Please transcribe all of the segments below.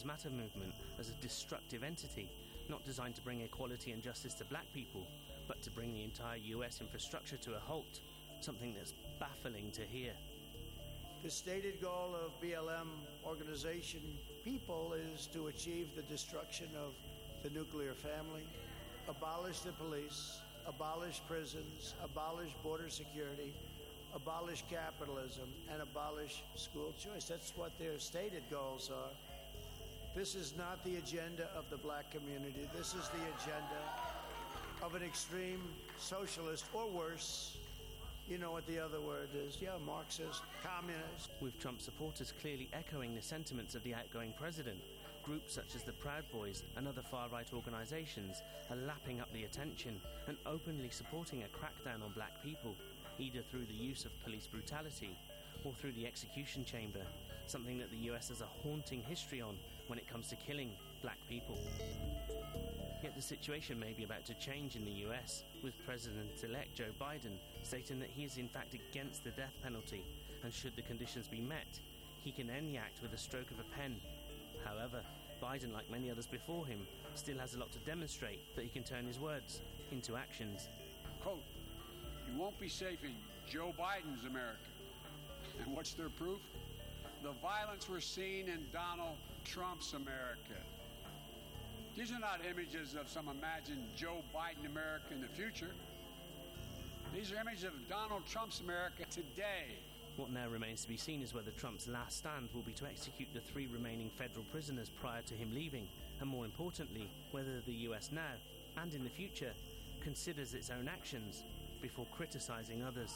Matter movement as a destructive entity, not designed to bring equality and justice to black people, but to bring the entire US infrastructure to a halt, something that's baffling to hear. The stated goal of BLM organization people is to achieve the destruction of the nuclear family, abolish the police, abolish prisons, abolish border security, abolish capitalism, and abolish school choice. That's what their stated goals are. This is not the agenda of the black community. This is the agenda of an extreme socialist, or worse. You know what the other word is. Yeah, Marxist, communist. With Trump supporters clearly echoing the sentiments of the outgoing president, groups such as the Proud Boys and other far-right organisations are lapping up the attention and openly supporting a crackdown on black people, either through the use of police brutality or through the execution chamber, something that the US has a haunting history on when it comes to killing black people. Yet the situation may be about to change in the US, with President-elect Joe Biden stating that he is in fact against the death penalty, and should the conditions be met, he can end the act with a stroke of a pen. However, Biden, like many others before him, still has a lot to demonstrate that he can turn his words into actions. Quote, "You won't be safe in Joe Biden's America." And what's their proof? The violence we're seeing in Donald Trump's America. These are not images of some imagined Joe Biden America in the future. These are images of Donald Trump's America today. What now remains to be seen is whether Trump's last stand will be to execute the 3 remaining federal prisoners prior to him leaving, and more importantly, whether the US now, and in the future, considers its own actions before criticising others.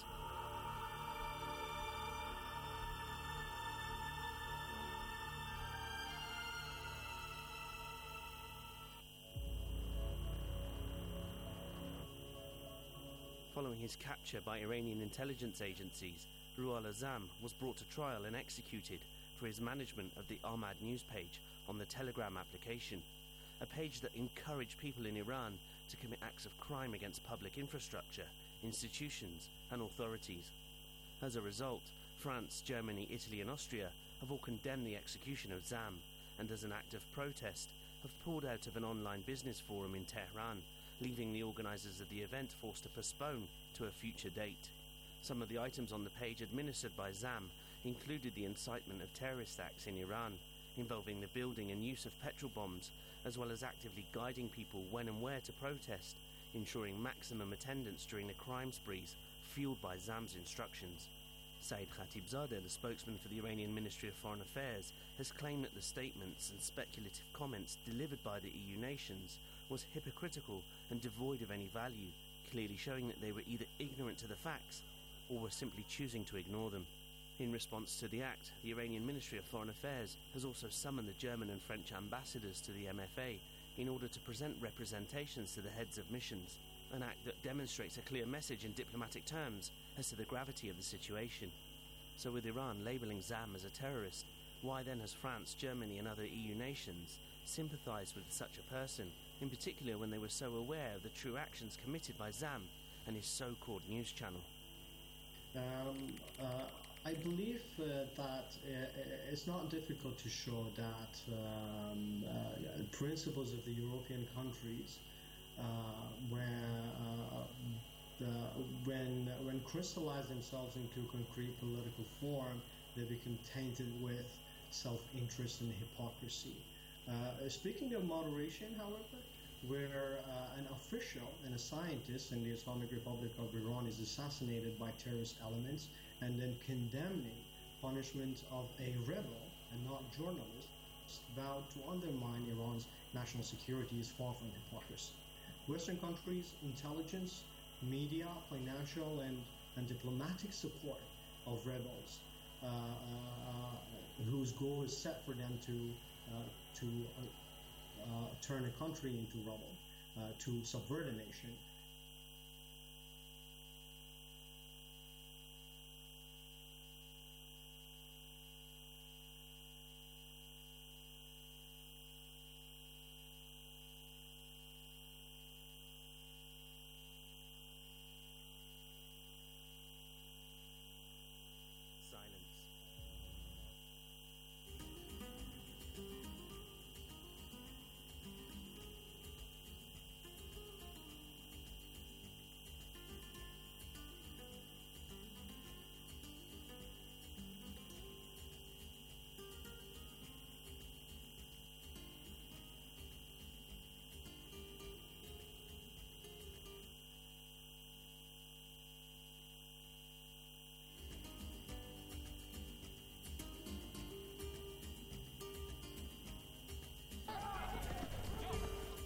Following his capture by Iranian intelligence agencies, Ruhollah Zam was brought to trial and executed for his management of the Ahmad news page on the Telegram application, a page that encouraged people in Iran to commit acts of crime against public infrastructure, institutions and authorities. As a result, France, Germany, Italy and Austria have all condemned the execution of Zam, and as an act of protest have pulled out of an online business forum in Tehran, leaving the organisers of the event forced to postpone to a future date. Some of the items on the page administered by Zam included the incitement of terrorist acts in Iran, involving the building and use of petrol bombs, as well as actively guiding people when and where to protest, ensuring maximum attendance during the crime sprees fueled by Zam's instructions. Saeed Khatibzadeh, the spokesman for the Iranian Ministry of Foreign Affairs, has claimed that the statements and speculative comments delivered by the EU nations was hypocritical and devoid of any value, clearly showing that they were either ignorant to the facts or were simply choosing to ignore them. In response to the act, the Iranian Ministry of Foreign Affairs has also summoned the German and French ambassadors to the MFA in order to present representations to the heads of missions, an act that demonstrates a clear message in diplomatic terms as to the gravity of the situation. So with Iran labelling Zam as a terrorist, why then has France, Germany and other EU nations sympathised with such a person, in particular when they were so aware of the true actions committed by Zam and his so-called news channel? I believe that it's not difficult to show that principles of the European countries, when crystallize themselves into concrete political form, they become tainted with self-interest and hypocrisy. Speaking of moderation, however, where an official and a scientist in the Islamic Republic of Iran is assassinated by terrorist elements and then condemning punishment of a rebel and not journalist vowed to undermine Iran's national security is far from hypocrisy. Western countries' intelligence, media, financial and diplomatic support of rebels whose goal is set for them to turn a country into rubble, to subvert a nation. Silence.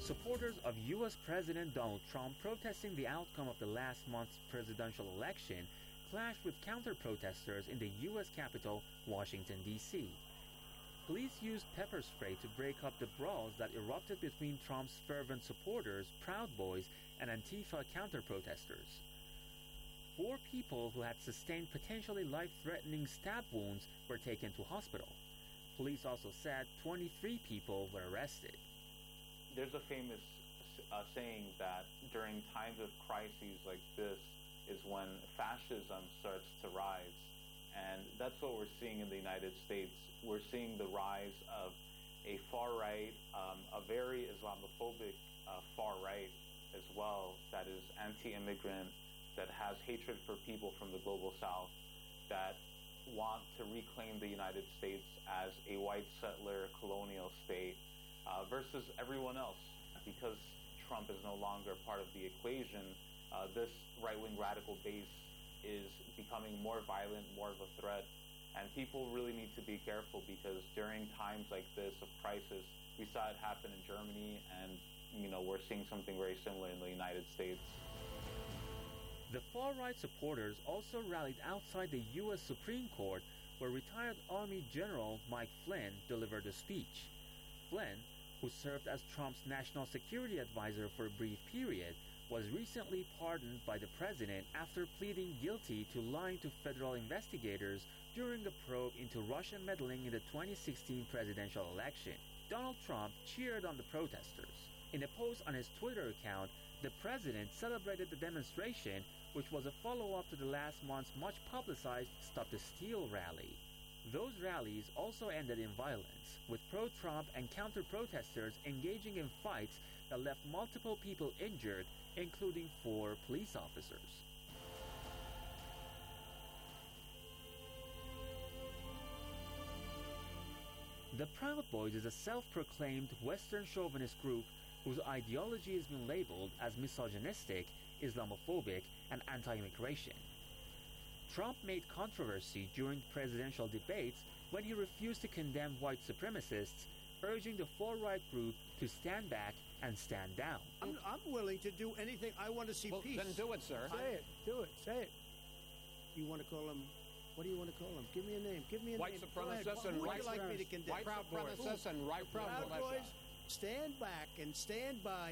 Supporters of U.S. President Donald Trump protesting the outcome of the last month's presidential election clashed with counter-protesters in the U.S. Capitol, Washington, D.C. Police used pepper spray to break up the brawls that erupted between Trump's fervent supporters, Proud Boys, and Antifa counter-protesters. 4 people who had sustained potentially life-threatening stab wounds were taken to hospital. Police also said 23 people were arrested. There's a famous saying that during times of crises like this is when fascism starts to rise. And that's what we're seeing in the United States. We're seeing the rise of a far-right, a very Islamophobic far-right as well, that is anti-immigrant, that has hatred for people from the global south, that want to reclaim the United States as a white settler colonial state versus everyone else. Because Trump is no longer part of the equation, this right-wing radical base is becoming more violent, more of a threat, and people really need to be careful because during times like this of crisis, we saw it happen in Germany, and we're seeing something very similar in the United States. The far-right supporters also rallied outside the U.S. Supreme Court, where retired Army General Mike Flynn delivered a speech. Flynn, who served as Trump's national security advisor for a brief period, was recently pardoned by the president after pleading guilty to lying to federal investigators during a probe into Russian meddling in the 2016 presidential election. Donald Trump cheered on the protesters. In a post on his Twitter account, the president celebrated the demonstration, which was a follow-up to the last month's much-publicized Stop the Steal rally. Those rallies also ended in violence, with pro-Trump and counter-protesters engaging in fights that left multiple people injured, including 4 police officers. The Proud Boys is a self-proclaimed Western chauvinist group whose ideology has been labeled as misogynistic, Islamophobic, and anti-immigration. Trump made controversy during presidential debates when he refused to condemn white supremacists, urging the far-right group to stand back and stand down. I'm willing to do anything. I want to see peace. Then do it, sir. Say it. Do it. Say it. You want to call him? What do you want to call him? Give me a name. Give me a White name. supremacists and Who would white you like me to condemn? White supremacists and right Proud Boys, stand back and stand by.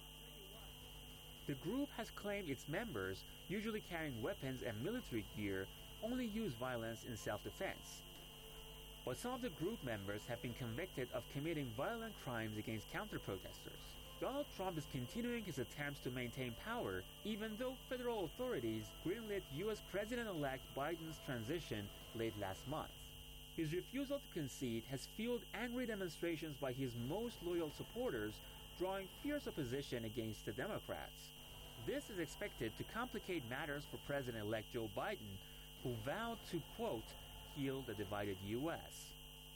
The group has claimed its members, usually carrying weapons and military gear, only use violence in self-defense. But some of the group members have been convicted of committing violent crimes against counter-protesters. Donald Trump is continuing his attempts to maintain power, even though federal authorities greenlit U.S. President-elect Biden's transition late last month. His refusal to concede has fueled angry demonstrations by his most loyal supporters, drawing fierce opposition against the Democrats. This is expected to complicate matters for President-elect Joe Biden, who vowed to, quote, heal the divided U.S.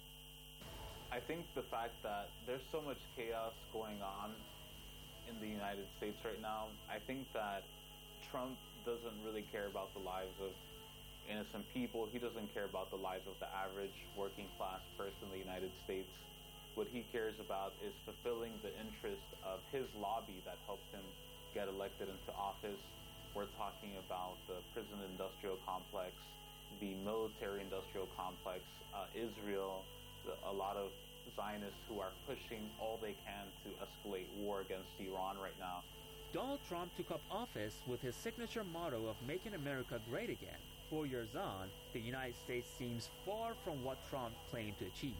I think the fact that there's so much chaos going on in the United States right now, I think that Trump doesn't really care about the lives of innocent people. He doesn't care about the lives of the average working class person in the United States. What he cares about is fulfilling the interest of his lobby that helped him get elected into office. We're talking about the prison industrial complex, the military industrial complex, Israel, a lot of Zionists who are pushing all they can to escalate war against Iran right now. Donald Trump took up office with his signature motto of making America great again. 4 years on, the United States seems far from what Trump claimed to achieve.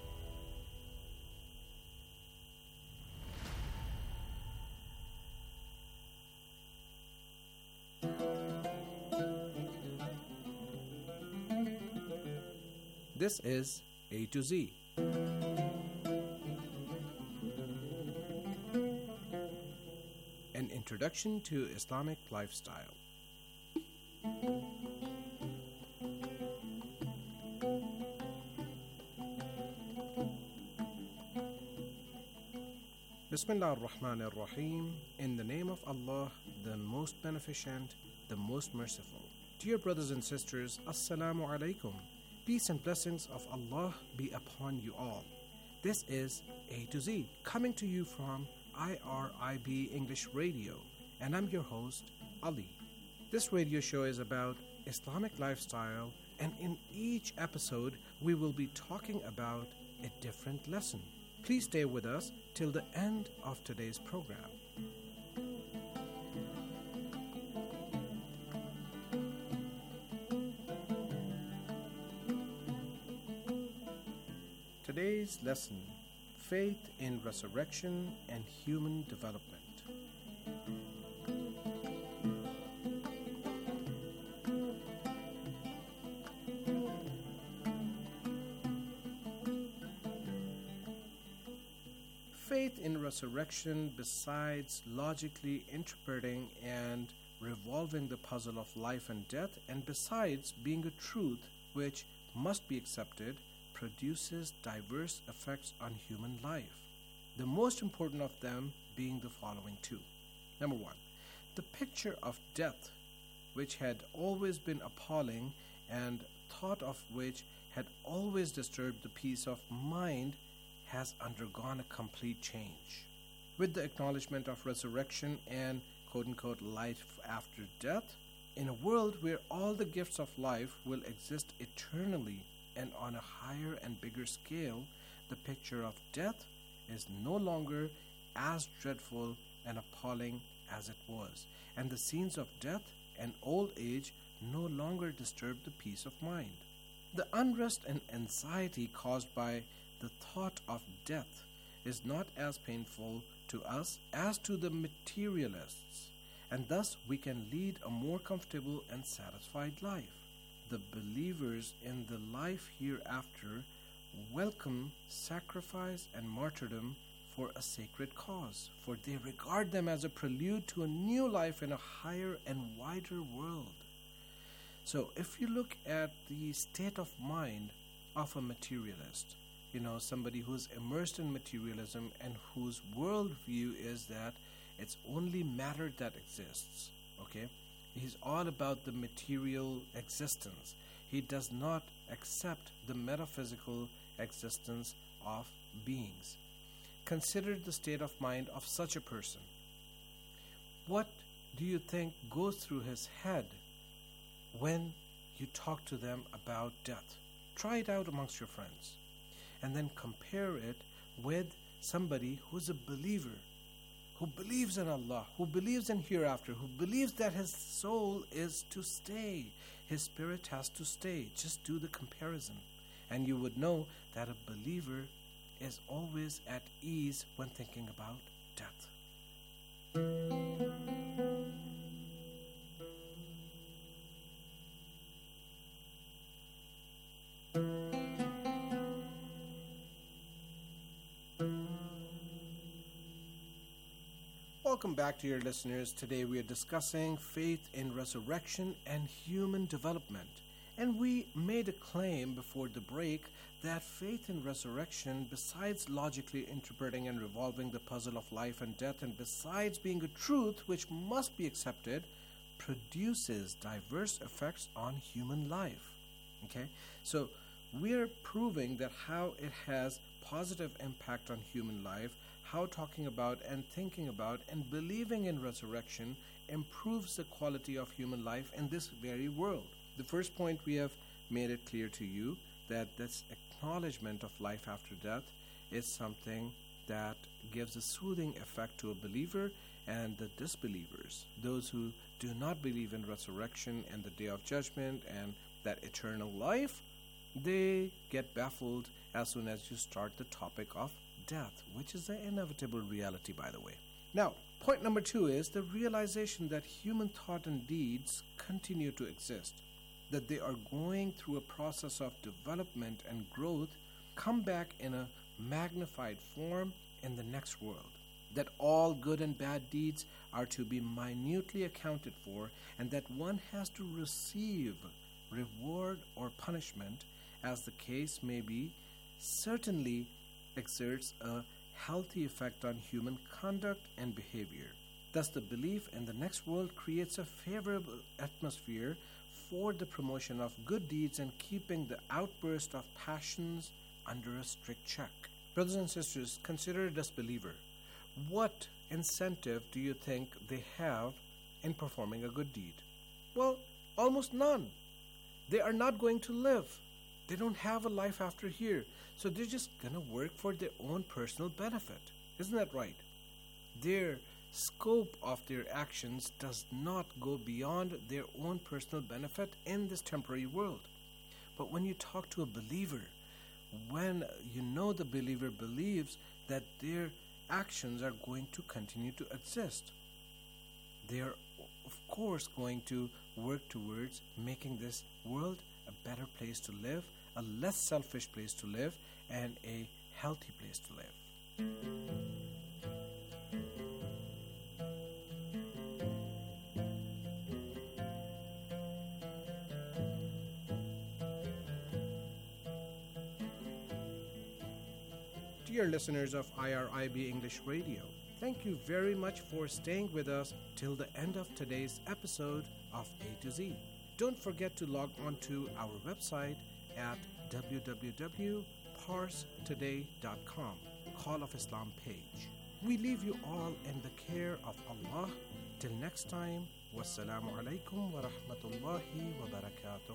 This is A to Z. An introduction to Islamic lifestyle. Bismillah ar-Rahman ar-Rahim. In the name of Allah, the most beneficent, the most merciful. Dear brothers and sisters, Assalamu alaikum. Peace and blessings of Allah be upon you all. This is A to Z, coming to you from IRIB English Radio, and I'm your host, Ali. This radio show is about Islamic lifestyle, and in each episode, we will be talking about a different lesson. Please stay with us till the end of today's program. Today's lesson: faith in resurrection and human development. Faith in resurrection, besides logically interpreting and revolving the puzzle of life and death, and besides being a truth which must be accepted, produces diverse effects on human life. The most important of them being the following two. Number one, the picture of death, which had always been appalling and thought of which had always disturbed the peace of mind, has undergone a complete change. With the acknowledgement of resurrection and quote-unquote life after death, in a world where all the gifts of life will exist eternally and on a higher and bigger scale, the picture of death is no longer as dreadful and appalling as it was, and the scenes of death and old age no longer disturb the peace of mind. The unrest and anxiety caused by the thought of death is not as painful to us as to the materialists, and thus we can lead a more comfortable and satisfied life. The believers in the life hereafter welcome sacrifice and martyrdom for a sacred cause, for they regard them as a prelude to a new life in a higher and wider world. So if you look at the state of mind of a materialist, somebody who's immersed in materialism and whose worldview is that it's only matter that exists, okay? He's all about the material existence. He does not accept the metaphysical existence of beings. Consider the state of mind of such a person. What do you think goes through his head when you talk to them about death? Try it out amongst your friends, and then compare it with somebody who's a believer, who believes in Allah, who believes in hereafter, who believes that his soul is to stay, his spirit has to stay. Just do the comparison, and you would know that a believer is always at ease when thinking about death. Welcome back to your listeners. Today we are discussing faith in resurrection and human development. And we made a claim before the break that faith in resurrection, besides logically interpreting and revolving the puzzle of life and death, and besides being a truth which must be accepted, produces diverse effects on human life. Okay? So we're proving that how it has positive impact on human life, how talking about and thinking about and believing in resurrection improves the quality of human life in this very world. The first point, we have made it clear to you that this acknowledgement of life after death is something that gives a soothing effect to a believer and the disbelievers, those who do not believe in resurrection and the day of judgment and that eternal life. They get baffled as soon as you start the topic of death, which is an inevitable reality, by the way. Now, point number 2 is the realization that human thought and deeds continue to exist, that they are going through a process of development and growth, come back in a magnified form in the next world, that all good and bad deeds are to be minutely accounted for, and that one has to receive reward or punishment as the case may be, certainly exerts a healthy effect on human conduct and behavior. Thus, the belief in the next world creates a favorable atmosphere for the promotion of good deeds and keeping the outburst of passions under a strict check. Brothers and sisters, consider a disbeliever. what incentive do you think they have in performing a good deed? Well, almost none. They are not going to live. They don't have a life after here. So they're just going to work for their own personal benefit. Isn't that right? Their scope of their actions does not go beyond their own personal benefit in this temporary world. But when you talk to a believer, when you know the believer believes that their actions are going to continue to exist, they are of course going to work towards making this world a better place to live, a less selfish place to live, and a healthy place to live. Dear listeners of IRIB English Radio, thank you very much for staying with us till the end of today's episode of A to Z. Don't forget to log on to our website at www.parstoday.com, Call of Islam page. We leave you all in the care of Allah. Till next time, wassalamu alaikum wa rahmatullahi wa barakatuh.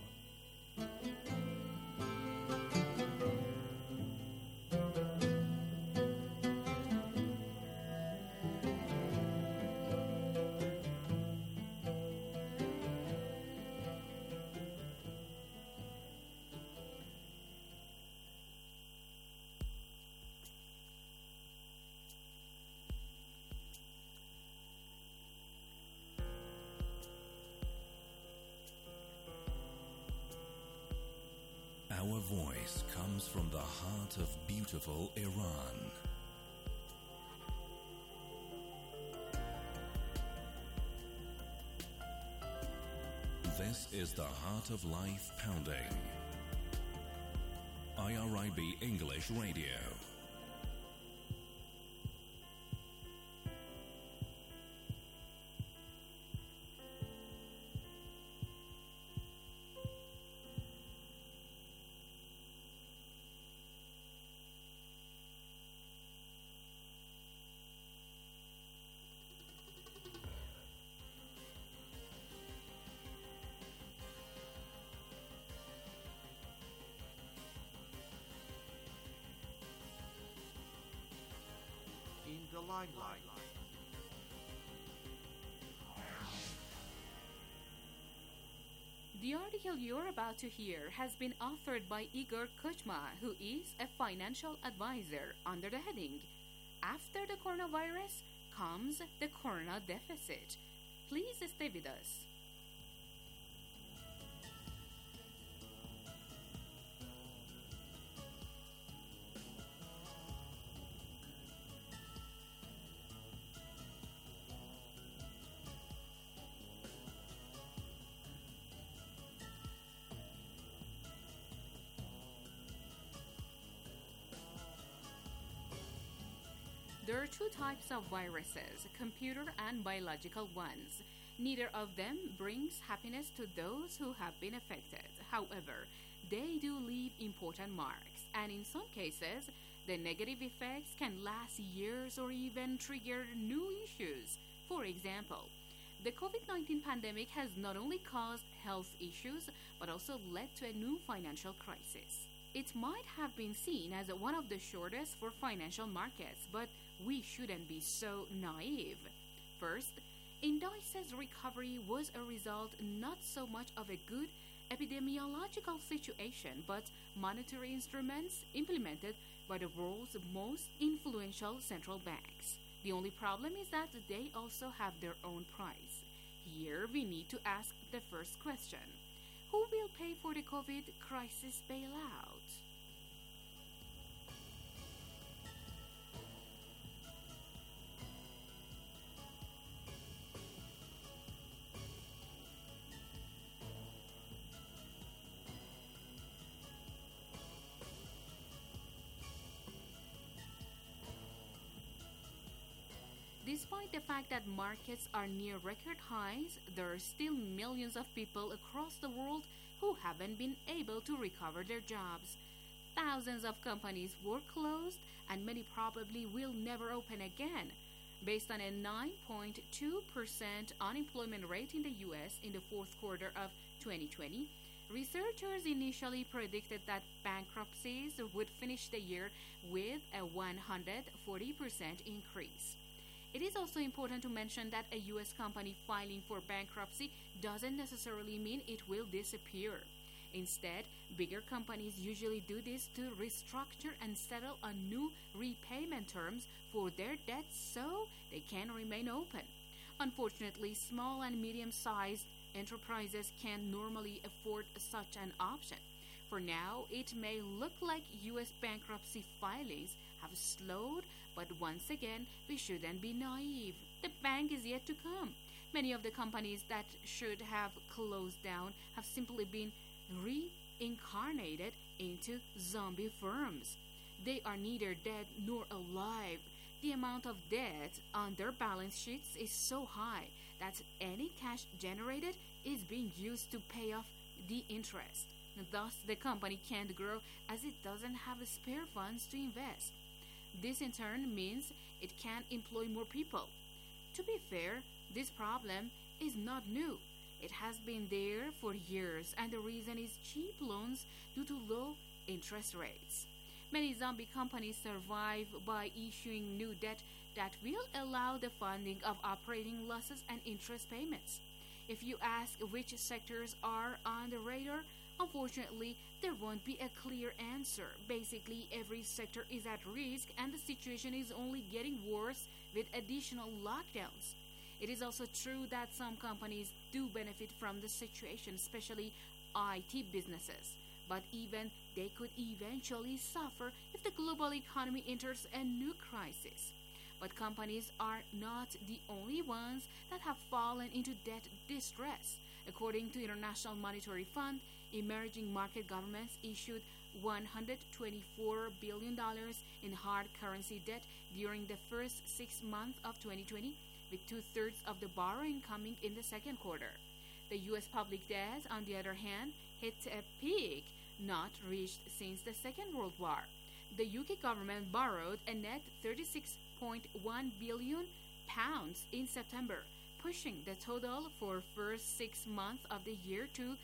Our voice comes from the heart of beautiful Iran. This is the Heart of Life Pounding. IRIB English Radio. In the limelight. The article you're about to hear has been authored by Igor Kuchma, who is a financial advisor, under the heading, After the Coronavirus Comes the Corona Deficit. Please stay with us. There are two types of viruses, computer and biological ones. Neither of them brings happiness to those who have been affected. However, they do leave important marks, and in some cases, the negative effects can last years or even trigger new issues. For example, the COVID-19 pandemic has not only caused health issues, but also led to a new financial crisis. It might have been seen as one of the shortest for financial markets, but we shouldn't be so naive. First, Indice's recovery was a result not so much of a good epidemiological situation, but monetary instruments implemented by the world's most influential central banks. The only problem is that they also have their own price. Here we need to ask the first question. Who will pay for the COVID crisis bailout? Despite the fact that markets are near record highs, there are still millions of people across the world who haven't been able to recover their jobs. Thousands of companies were closed, and many probably will never open again. Based on a 9.2% unemployment rate in the U.S. in the fourth quarter of 2020, researchers initially predicted that bankruptcies would finish the year with a 140% increase. It is also important to mention that a U.S. company filing for bankruptcy doesn't necessarily mean it will disappear. Instead, bigger companies usually do this to restructure and settle on new repayment terms for their debts so they can remain open. Unfortunately, small and medium-sized enterprises can't normally afford such an option. For now, it may look like U.S. bankruptcy filings have slowed, but once again, we shouldn't be naive. The bank is yet to come. Many of the companies that should have closed down have simply been reincarnated into zombie firms. They are neither dead nor alive. The amount of debt on their balance sheets is so high that any cash generated is being used to pay off the interest. Thus, the company can't grow as it doesn't have spare funds to invest. This in turn means it can't employ more people. To be fair, this problem is not new. It has been there for years, and the reason is cheap loans due to low interest rates. Many zombie companies survive by issuing new debt that will allow the funding of operating losses and interest payments. If you ask which sectors are on the radar, unfortunately, there won't be a clear answer. Basically, every sector is at risk, and the situation is only getting worse with additional lockdowns. It is also true that some companies do benefit from the situation, especially IT businesses. But even they could eventually suffer if the global economy enters a new crisis. But companies are not the only ones that have fallen into debt distress. According to International Monetary Fund, emerging market governments issued $124 billion in hard currency debt during the first 6 months of 2020, with two-thirds of the borrowing coming in the second quarter. The U.S. public debt, on the other hand, hit a peak not reached since the Second World War. The UK government borrowed a net £36.1 billion in September, pushing the total for first 6 months of the year to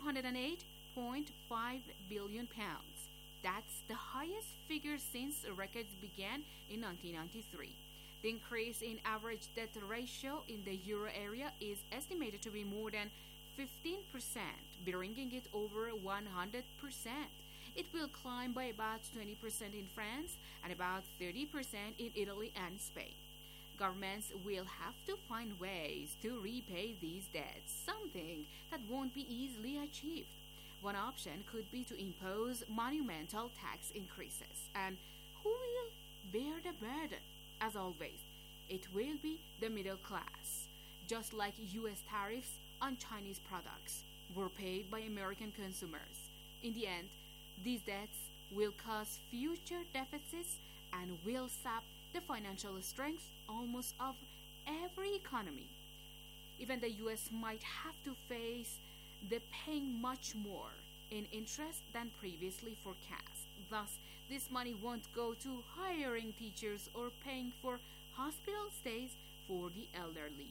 £208.5 billion. That's the highest figure since records began in 1993. The increase in average debt ratio in the euro area is estimated to be more than 15%, bringing it over 100%. It will climb by about 20% in France and about 30% in Italy and Spain. Governments will have to find ways to repay these debts, something that won't be easily achieved. One option could be to impose monumental tax increases. And who will bear the burden? As always, it will be the middle class. Just like U.S. tariffs on Chinese products were paid by American consumers. In the end, these debts will cause future deficits and will sap the financial strength almost of every economy. Even the U.S. might have to face the paying much more in interest than previously forecast. Thus, this money won't go to hiring teachers or paying for hospital stays for the elderly.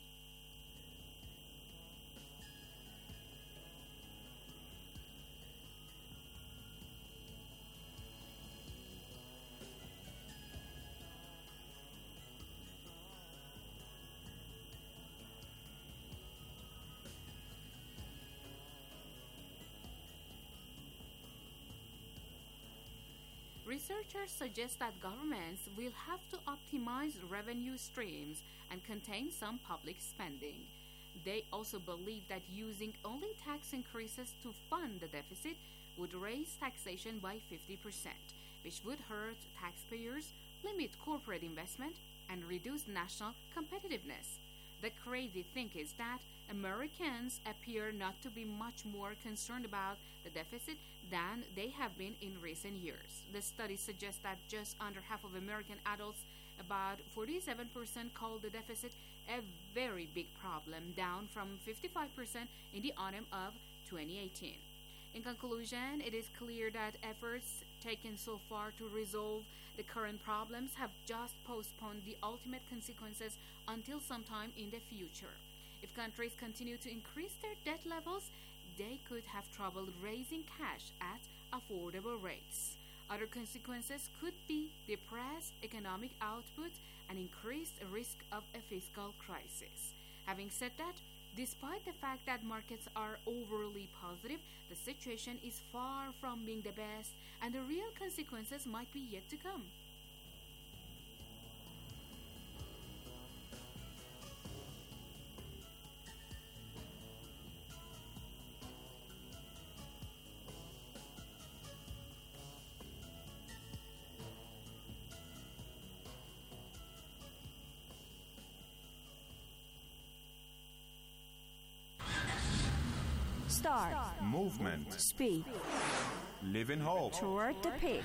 Researchers suggest that governments will have to optimize revenue streams and contain some public spending. They also believe that using only tax increases to fund the deficit would raise taxation by 50%, which would hurt taxpayers, limit corporate investment, and reduce national competitiveness. The crazy thing is that Americans appear not to be much more concerned about the deficit than they have been in recent years. The study suggests that just under half of American adults, about 47%, call the deficit a very big problem, down from 55% in the autumn of 2018. In conclusion, it is clear that efforts taken so far to resolve the current problems have just postponed the ultimate consequences until sometime in the future. If countries continue to increase their debt levels, they could have trouble raising cash at affordable rates. Other consequences could be depressed economic output and increased risk of a fiscal crisis. Having said that, despite the fact that markets are overly positive, the situation is far from being the best, and the real consequences might be yet to come. Start. Movement. Speak. Live in hope. Toward the peak.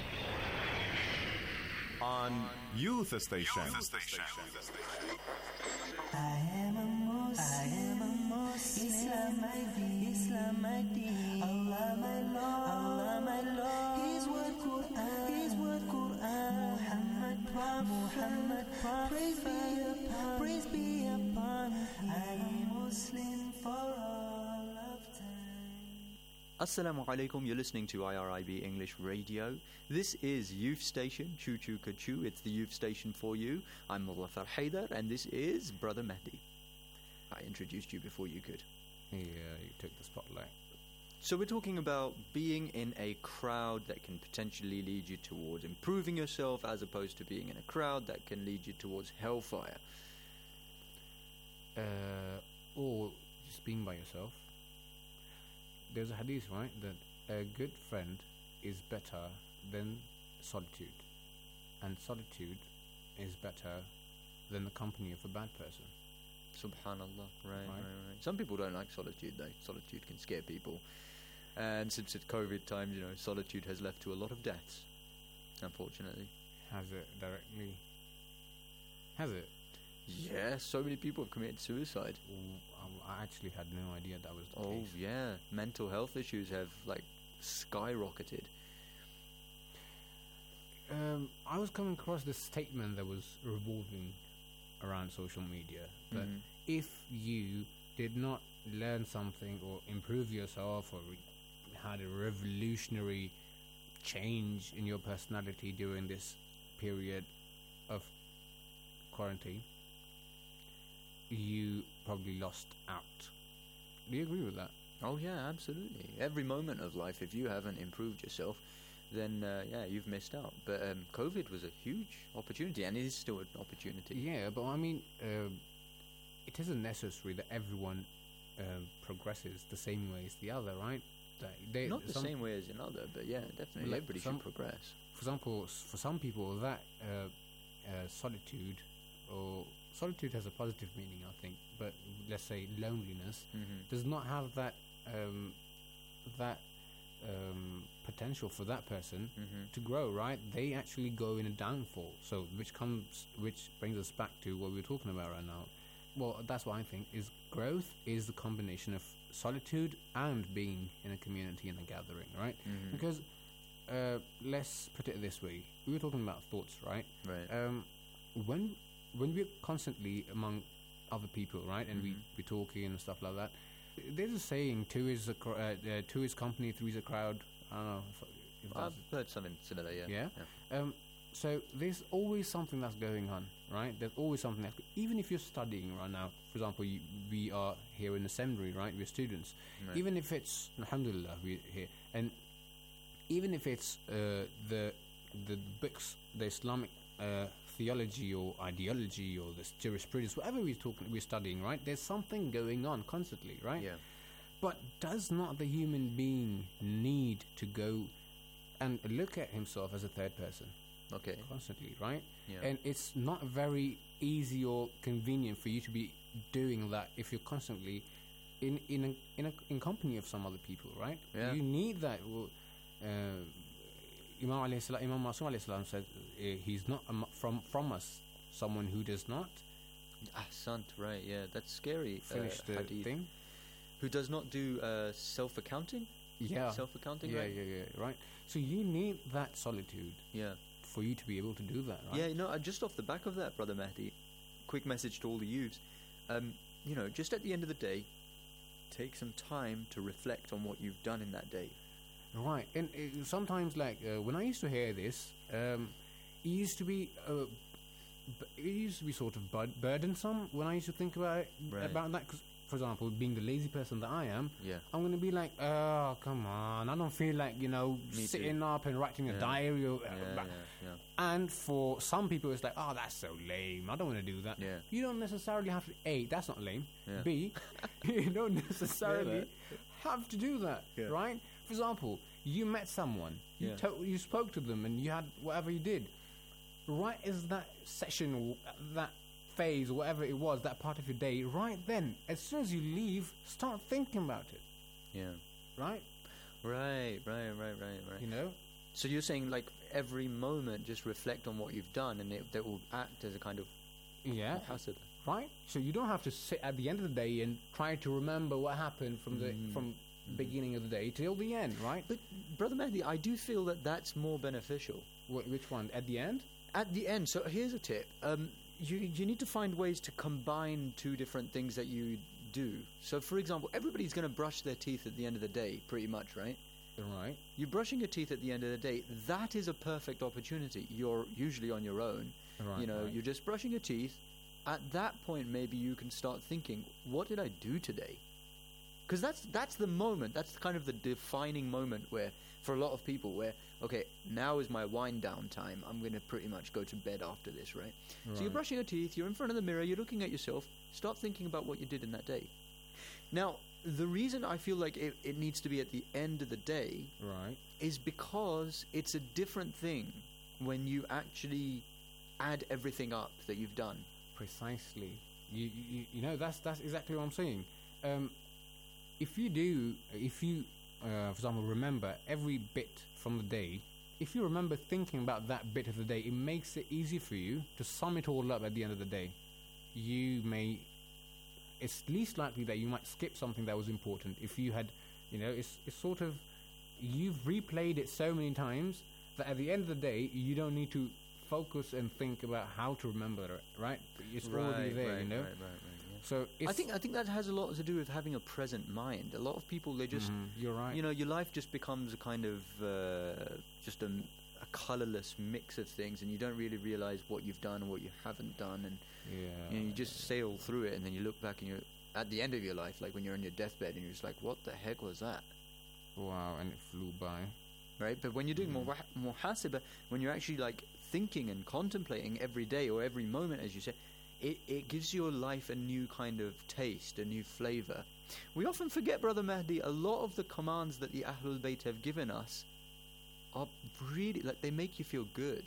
On Youth Station. I am a Muslim. Islam my deen. Allah my Lord. His word Quran. Muhammad Prophet. Praise be upon him. I am Muslim for all of time. Assalamu alaikum, you're listening to IRIB English Radio. This is Youth Station, Choo Choo Kachoo. It's the Youth Station for you. I'm Muzaffar Haidar, and this is Brother Mehdi. I introduced you before you could. Yeah, you took the spotlight. So we're talking about being in a crowd that can potentially lead you towards improving yourself, as opposed to being in a crowd that can lead you towards hellfire. Or just being by yourself. There's a hadith, right, that a good friend is better than solitude, and solitude is better than the company of a bad person. Subhanallah, right. Some people don't like solitude, though. Solitude can scare people. And since it's COVID times, solitude has led to a lot of deaths, unfortunately. Has it directly? Has it? Yeah, so many people have committed suicide. I actually had no idea that was the case. Oh, yeah. Mental health issues have, skyrocketed. I was coming across this statement that was revolving around social media, that if you did not learn something or improve yourself or had a revolutionary change in your personality during this period of quarantine, you probably lost out. Do you agree with that? Oh yeah, absolutely. Every moment of life, if you haven't improved yourself, then you've missed out. But COVID was a huge opportunity, and it is still an opportunity. Yeah, but I mean, it isn't necessary that everyone progresses the same way as the other, right? Not the same way as another, but yeah, definitely everybody should progress. For example, for some people, that solitude has a positive meaning, I think, but let's say loneliness does not have that potential for that person to grow, right? They actually go in a downfall. So which brings us back to what we're talking about right now. Well, that's what I think is growth is the combination of solitude and being in a community and a gathering, right? Because let's put it this way: we were talking about thoughts, right? Right. When we're constantly among other people, right, and we're talking and stuff like that, there's a saying: two is company, three is a crowd. I don't know if I've heard something similar. Yeah. So there's always something that's going on, right? There's always something that's... Even if you're studying right now, for example, we are here in the seminary, right? We're students. Right. Even if it's... Alhamdulillah, we're here. And even if it's the books, the Islamic theology or ideology or the jurisprudence, whatever we're studying, right? There's something going on constantly, right? Yeah. But does not the human being need to go and look at himself as a third person? Okay. Constantly, right? Yeah. And it's not very easy or convenient for you to be doing that if you're constantly in company of some other people, right? Yeah. You need that. Imam Masum alayhi salam said he's not from us someone who does not. Ahsant, right? Yeah, that's scary. Finish the hadith. thing. Who does not do self-accounting? self-accounting, yeah, right? Right. So you need that solitude. Yeah. For you to be able to do that, right? Yeah, no, just off the back of that, Brother Mahdi, quick message to all the youths. Just at the end of the day, take some time to reflect on what you've done in that day. Right, and sometimes, when I used to hear this, it used to be sort of burdensome when I used to think about that. Because, for example, being the lazy person that I am, I'm going to be like, oh, come on, I don't feel like sitting up and writing a diary. And for some people, it's like, oh, that's so lame. I don't want to do that. Yeah. You don't necessarily have to. A, that's not lame. Yeah. B, you don't necessarily have to do that, right? For example, you met someone, you spoke to them, and you had whatever you did. Right as that session, that phase, whatever it was, that part of your day, right then, as soon as you leave, start thinking about it. Yeah. Right? Right. You know? So you're saying, every moment, just reflect on what you've done, and that will act as a kind of muhasabah. Right? So you don't have to sit at the end of the day and try to remember what happened from the beginning of the day till the end, right? But, Brother Mahdi, I do feel that that's more beneficial. Which one? At the end? At the end. So here's a tip. You need to find ways to combine two different things that you do. So, for example, everybody's going to brush their teeth at the end of the day, pretty much, right? Right. You're brushing your teeth at the end of the day. That is a perfect opportunity. You're usually on your own. Right, You're just brushing your teeth. At that point, maybe you can start thinking, what did I do today? Because that's the moment. That's kind of the defining moment where, for a lot of people, okay, now is my wind down time. I'm going to pretty much go to bed after this, right? So you're brushing your teeth. You're in front of the mirror. You're looking at yourself. Start thinking about what you did in that day. Now, the reason I feel like it needs to be at the end of the day is because it's a different thing when you actually add everything up that you've done. Precisely. You know, that's exactly what I'm saying. If you, for example, remember every bit from the day, if you remember thinking about that bit of the day, it makes it easy for you to sum it all up at the end of the day. It's least likely that you might skip something that was important. If you had, it's sort of, you've replayed it so many times that at the end of the day, you don't need to focus and think about how to remember it, right? It's already there, Right, yeah. So I think that has a lot to do with having a present mind. A lot of people, they just, you're right. Your life just becomes a kind of just a colorless mix of things, and you don't really realize what you've done and what you haven't done, and you just sail through it, and then you look back and you're at the end of your life, like when you're on your deathbed, and you're just like, what the heck was that? Wow, and it flew by. Right, but when you're doing muhasabah, when you're actually thinking and contemplating every day or every moment, as you say, it gives your life a new kind of taste, a new flavor. We often forget, Brother Mahdi, a lot of the commands that the Ahlul Bayt have given us are really, they make you feel good.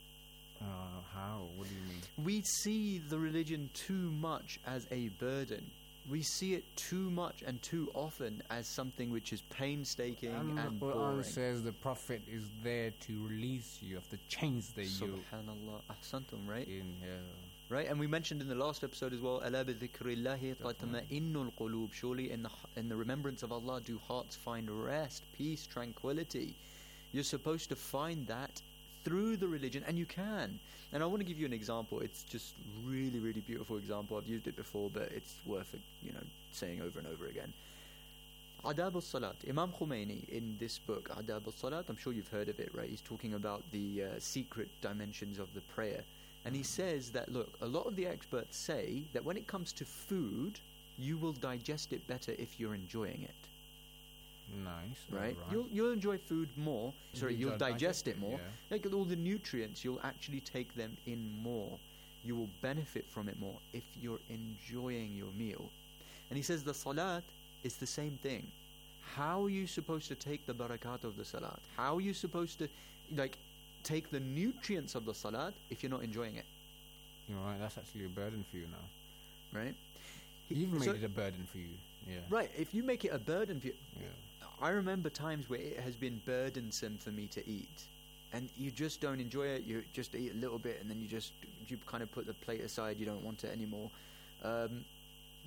How? What do you mean? We see the religion too much as a burden. We see it too much and too often as something which is painstaking and boring. Quran says the Prophet is there to release you of the chains that you... Subhanallah, ahsantum, right? Right, and we mentioned in the last episode as well, أَلَا بِذِكْرِ اللَّهِ تَطْمَئِنُّ الْقُلُوبِ. Surely in the remembrance of Allah do hearts find rest, peace, tranquility. You're supposed to find that through the religion, and you can. And I want to give you an example. It's just really, really beautiful example. I've used it before, but it's worth saying over and over again. Adab al-Salat. Imam Khomeini, in this book, Adab al-Salat, I'm sure you've heard of it, right? He's talking about the secret dimensions of the prayer. And he says that, look, a lot of the experts say that when it comes to food, you will digest it better if you're enjoying it. Nice. Right? You'll enjoy food more. You'll digest it more. Yeah. All the nutrients, you'll actually take them in more. You will benefit from it more if you're enjoying your meal. And he says the salat is the same thing. How are you supposed to take the barakat of the salat? How are you supposed to take the nutrients of the salat if you're not enjoying it? You're right, that's actually a burden for you now. Right? You've made it a burden for you. Yeah. Right, if you make it a burden for you... Yeah. I remember times where it has been burdensome for me to eat, and you just don't enjoy it. You just eat a little bit, and then you kind of put the plate aside. You don't want it anymore.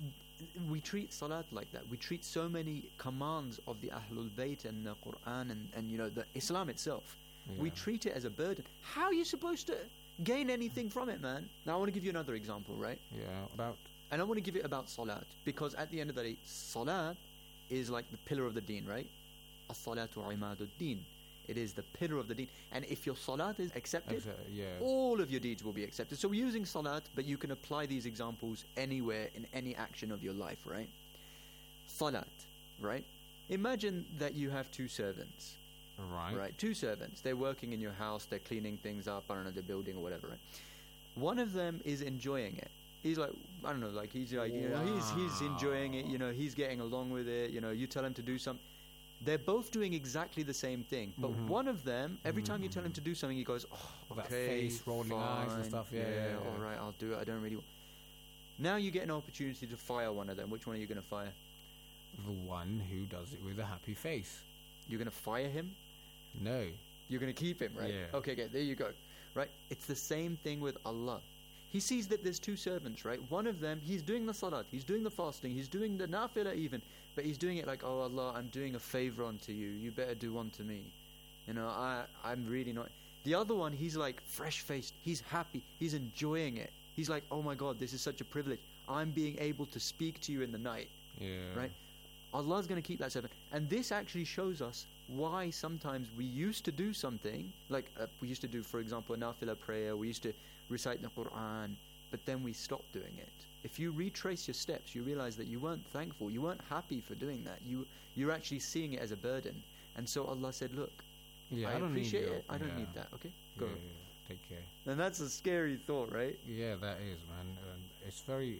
we treat salat like that. We treat so many commands of the Ahlul Bayt and the Quran and you know, the Islam itself. We treat it as a burden. How are you supposed to gain anything from it, man? Now I want to give you another example, right? Yeah, about... And I want to give it about salat, because at the end of the day, salat is like the pillar of the deen, right? As-salatu imadud deen. It is the pillar of the deen. And if your salat is accepted, all of your deeds will be accepted. So we're using salat, but you can apply these examples anywhere in any action of your life, right? Salat, right? Imagine that you have two servants. Right, two servants. They're working in your house, they're cleaning things up, I don't know, they're building or whatever, right? One of them is enjoying it. He's like, I don't know, like he's like, you know, he's enjoying it, you know, he's getting along with it, you know, you tell him to do something. They're both doing exactly the same thing, but one of them, every time you tell him to do something, he goes, oh, okay, that face, rolling eyes and stuff, yeah, all right, I'll do it, I don't really want. Now you get an opportunity to fire one of them. Which one are you going to fire? The one who does it with a happy face. You're going to fire him? No. You're going to keep him, right? Yeah. Okay, there you go. Right? It's the same thing with Allah. He sees that there's two servants, right? One of them, he's doing the salat, he's doing the fasting, he's doing the nafilah even, but he's doing it like, oh Allah, I'm doing a favor unto you, you better do one to me. You know, I'm really not... The other one, he's like fresh-faced, he's happy, he's enjoying it. He's like, oh my God, this is such a privilege. I'm being able to speak to you in the night. Yeah. Right? Allah's going to keep that servant. And this actually shows us why sometimes we used to do something, like we used to do, for example, a nafilah prayer, we used to recite the Quran, but then we stopped doing it. If you retrace your steps, you realize that you weren't thankful, you weren't happy for doing that. You're actually seeing it as a burden. And so Allah said, look, I don't appreciate it, I don't need that, okay? Go. Take care. And that's a scary thought, right? Yeah, that is, man. It's very,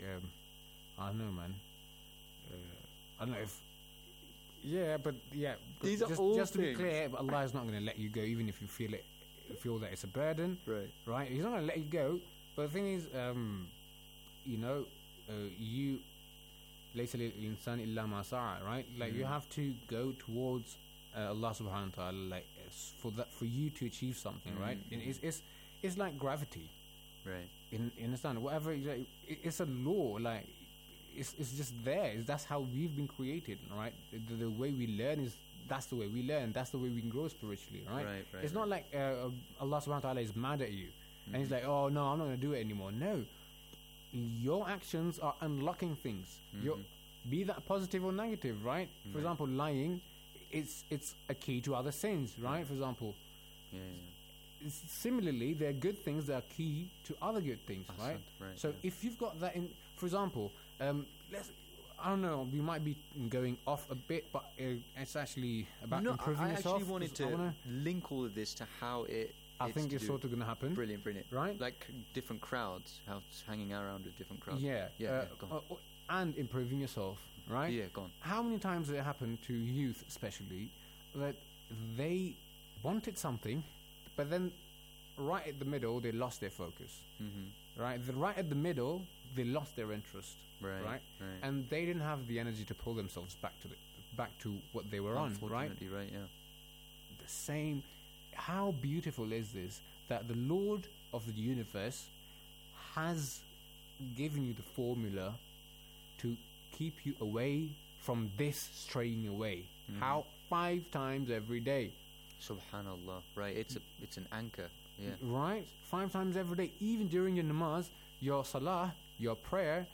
I don't know, man. I don't know if... Yeah, but yeah. These are all just to be things. clear, Allah is not going to let you go, even if you feel that it's a burden. Right. Right? He's not going to let you go. But the thing is, you know, you... لَيْسَ لِلْإِنسَانِ إِلَّا مَا سَعَى, right? Like, you have to go towards Allah subhanahu wa ta'ala, like, for you to achieve something, right? And it's like gravity. Right. You understand? Whatever, it's a law, like... It's just there. That's how we've been created, right? The way we learn that's the way we learn. That's the way we can grow spiritually, right? It's not like Allah subhanahu wa ta'ala is mad at you. And he's like, oh, no, I'm not going to do it anymore. No. Your actions are unlocking things. Be that positive or negative, right? For example, lying, it's a key to other sins, right? For example. Similarly, there are good things that are key to other good things, right? So if you've got that in... For example... I don't know, we might be going off a bit, but it's actually about improving yourself. I actually wanted to link all of this to how I think it's sort of going to happen. Brilliant. Right? Like different crowds, how it's hanging around with different crowds. Yeah. Go on. And improving yourself, right? Yeah, go on. How many times has it happened to youth especially, that they wanted something, but then right at the middle, they lost their focus. Right? Right at the middle, they lost their interest. Right? And they didn't have the energy to pull themselves back to what they were on, right? Right, yeah. The same. How beautiful is this, that the Lord of the universe has given you the formula to keep you away from this straying away. How 5 times every day. Subhanallah. Right, it's an anchor. Yeah. Right? 5 times every day, even during your namaz, your salah, your prayer,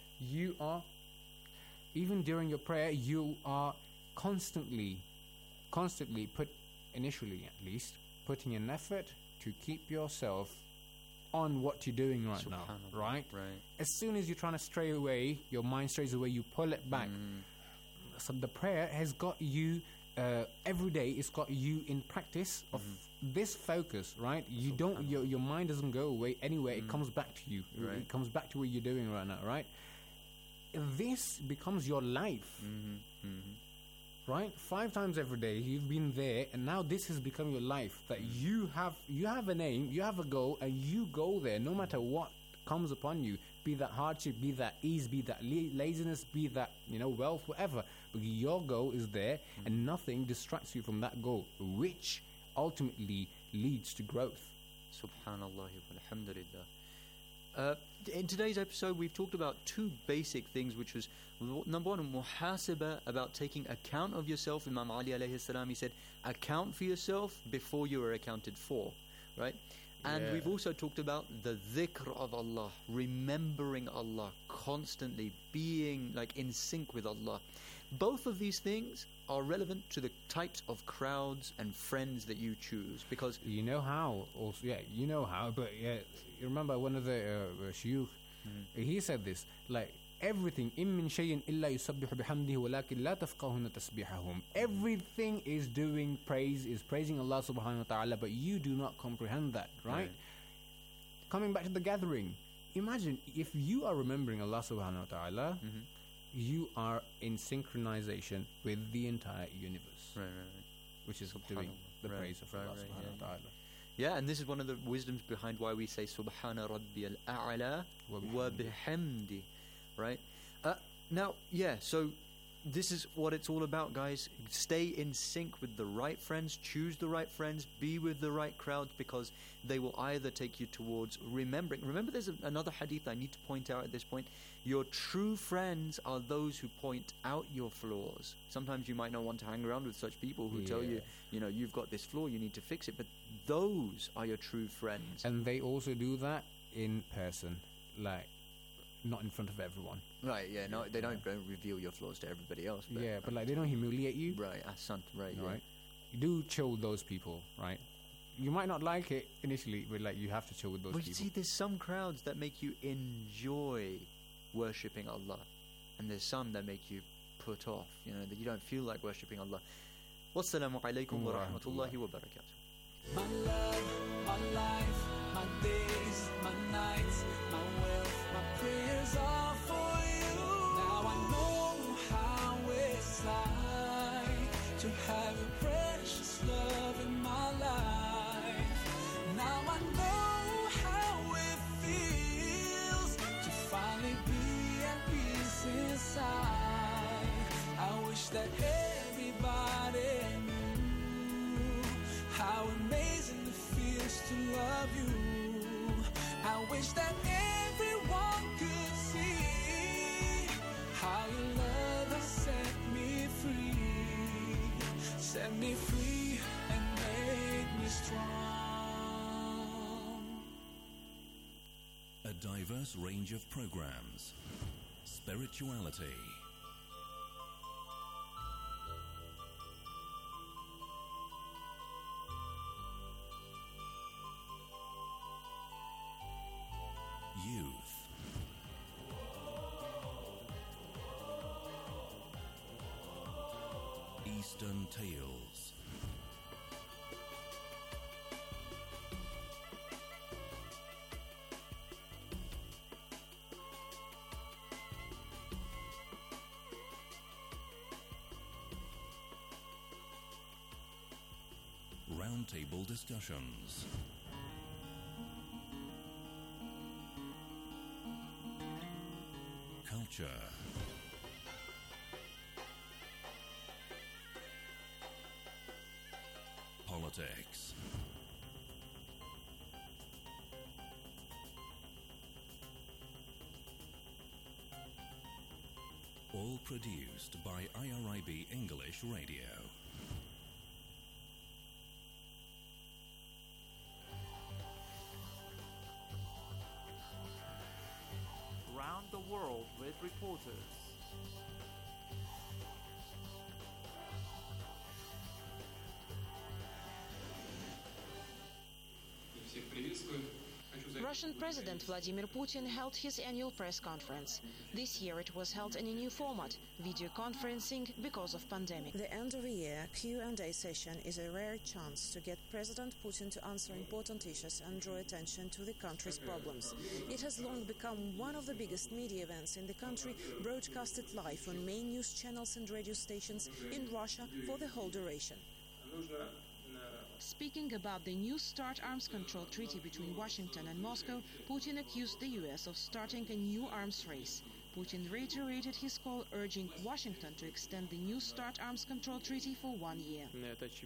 even during your prayer, you are constantly initially at least, putting an effort to keep yourself on what you're doing right now, right? As soon as you're trying to stray away, your mind strays away, you pull it back. So the prayer has got you, every day it's got you in practice of this focus, right? You don't, your mind doesn't go away anywhere, it comes back to you. It comes back to what you're doing right now, right? This becomes your life, right? 5 times every day you've been there, and now this has become your life. That you have an aim, you have a goal, and you go there no matter what comes upon you. Be that hardship, be that ease, be that laziness, be that wealth, whatever. But your goal is there, and nothing distracts you from that goal, which ultimately leads to growth. Subhanallah, alhamdulillah. in today's episode, we've talked about two basic things, which was number one, muhasaba, about taking account of yourself. Imam Ali alayhi salam, he said, account for yourself before you are accounted for, right? And we've also talked about the dhikr of Allah, remembering Allah, constantly being like in sync with Allah. Both of these things are relevant to the types of crowds and friends that you choose, because you know how. Also, you know how. But you remember one of the shuyukh, he said this, like, everything إِن مِّن شَيْءٍ إِلَّا يُسَبِّحُ بِحَمْدِهِ وَلَكِنْ لَا تَفْقَهُونَ تَسْبِيحَهُم. Everything is doing praise, is praising Allah subhanahu wa ta'ala, but you do not comprehend that, right? Coming back to the gathering, imagine if you are remembering Allah subhanahu wa ta'ala, you are in synchronization with the entire universe, which is doing the praise of Allah subhanahu wa ta'ala. Yeah, and this is one of the wisdoms behind why we say Subhana Rabbi al-A'la wa bihamdi, right? Now, so this is what it's all about, guys. Stay in sync with the right friends, choose the right friends, be with the right crowds, because they will either take you towards remembering. Remember, there's another hadith I need to point out at this point. Your true friends are those who point out your flaws. Sometimes you might not want to hang around with such people who tell you, you've got this flaw, you need to fix it, but those are your true friends. And they also do that in person, like, not in front of everyone. Right, no, they don't reveal your flaws to everybody else. But but like, they don't humiliate you. Right, asant, right. You do chill with those people, right? You might not like it initially, but like, you have to chill with those people. But you see, there's some crowds that make you enjoy worshipping Allah, and there's some that make you put off, that you don't feel like worshipping Allah. Wassalamu alaikum wa rahmatullahi wa barakatuh. My love, my life, my days, my nights, my wealth, my prayers are for you. Now I know how it's like to have a precious love in my life. Now I know how it feels to finally be at peace inside. I wish that everybody knew how amazing it feels to love you. I wish that everyone could see how your love has set me free and made me strong. A diverse range of programs, spirituality, youth, Eastern Tales, roundtable discussions, culture, politics, all produced by IRIB English Radio. Round the world with reporters. Russian President Vladimir Putin held his annual press conference. This year it was held in a new format, video conferencing, because of pandemic. The end of the year Q&A session is a rare chance to get President Putin to answer important issues and draw attention to the country's problems. It has long become one of the biggest media events in the country, broadcasted live on main news channels and radio stations in Russia for the whole duration. Speaking about the new START arms control treaty between Washington and Moscow, Putin accused the US of starting a new arms race. Putin reiterated his call, urging Washington to extend the new START arms control treaty for 1 year.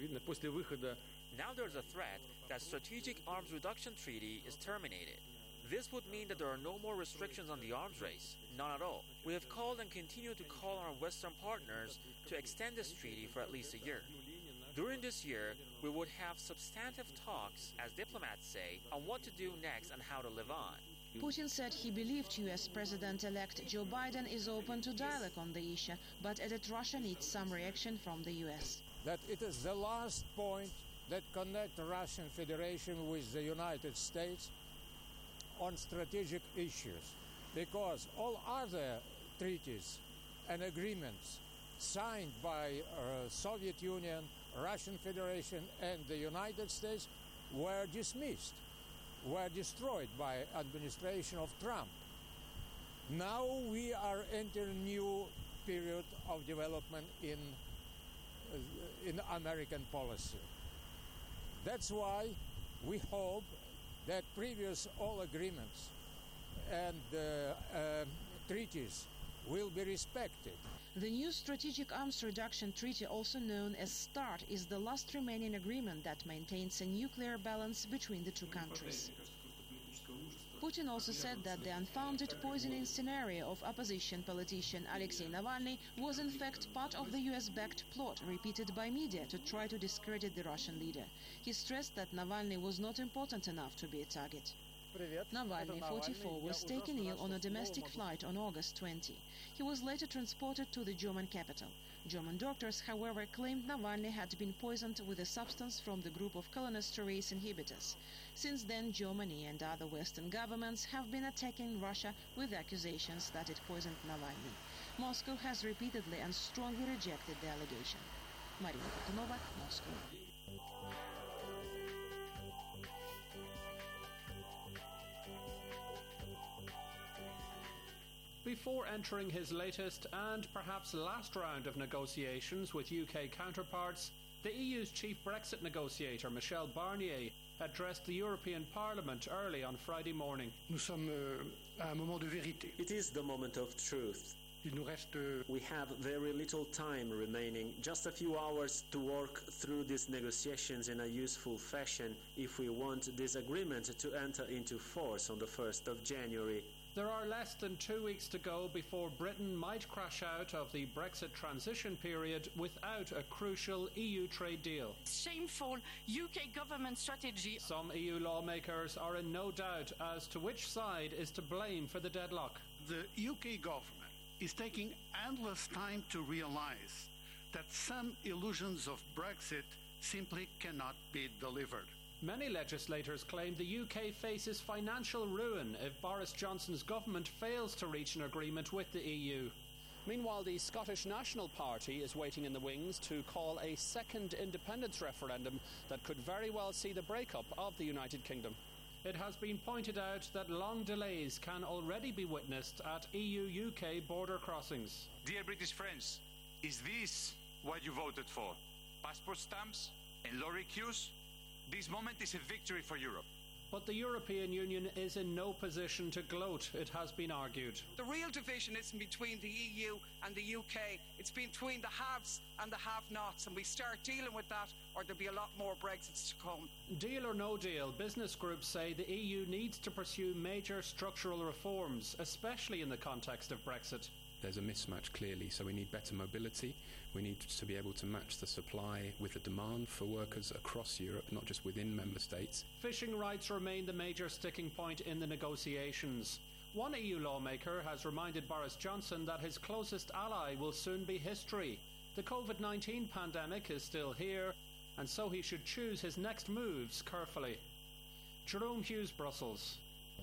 Now there's a threat that strategic arms reduction treaty is terminated. This would mean that there are no more restrictions on the arms race. None at all. We have called and continue to call on our Western partners to extend this treaty for at least a year. During this year, we would have substantive talks, as diplomats say, on what to do next and how to live on. Putin said he believed US President-elect Joe Biden is open to dialogue on the issue, but added Russia needs some reaction from the US. That it is the last point that connects the Russian Federation with the United States on strategic issues, because all other treaties and agreements signed by Soviet Union, Russian Federation and the United States were dismissed, were destroyed by administration of Trump. Now we are entering a new period of development in American policy. That's why we hope that previous all agreements and treaties will be respected. The new Strategic Arms Reduction Treaty, also known as START, is the last remaining agreement that maintains a nuclear balance between the two countries. Putin also said that the unfounded poisoning scenario of opposition politician Alexei Navalny was in fact part of the US-backed plot repeated by media to try to discredit the Russian leader. He stressed that Navalny was not important enough to be a target. Navalny, 44, was taken ill on a domestic flight on August 20. He was later transported to the German capital. German doctors, however, claimed Navalny had been poisoned with a substance from the group of cholinesterase inhibitors. Since then, Germany and other Western governments have been attacking Russia with accusations that it poisoned Navalny. Moscow has repeatedly and strongly rejected the allegation. Marina Patunova, Moscow. Before entering his latest and perhaps last round of negotiations with UK counterparts, the EU's chief Brexit negotiator, Michel Barnier, addressed the European Parliament early on Friday morning. Nous sommes à un moment de vérité. It is the moment of truth. We have very little time remaining, just a few hours to work through these negotiations in a useful fashion if we want this agreement to enter into force on the 1st of January. There are less than 2 weeks to go before Britain might crash out of the Brexit transition period without a crucial EU trade deal. Shameful UK government strategy. Some EU lawmakers are in no doubt as to which side is to blame for the deadlock. The UK government is taking endless time to realize that some illusions of Brexit simply cannot be delivered. Many legislators claim the UK faces financial ruin if Boris Johnson's government fails to reach an agreement with the EU. Meanwhile, the Scottish National Party is waiting in the wings to call a second independence referendum that could very well see the breakup of the United Kingdom. It has been pointed out that long delays can already be witnessed at EU-UK border crossings. Dear British friends, is this what you voted for? Passport stamps and lorry queues? This moment is a victory for Europe. But the European Union is in no position to gloat, it has been argued. The real division isn't between the EU and the UK. It's between the haves and the have-nots, and we start dealing with that, or there'll be a lot more Brexits to come. Deal or no deal, business groups say the EU needs to pursue major structural reforms, especially in the context of Brexit. There's a mismatch clearly, so we need better mobility. We need to be able to match the supply with the demand for workers across Europe, not just within member states. Fishing rights remain the major sticking point in the negotiations. One EU lawmaker has reminded Boris Johnson that his closest ally will soon be history. The COVID-19 pandemic is still here, and so he should choose his next moves carefully. Jerome Hughes, Brussels.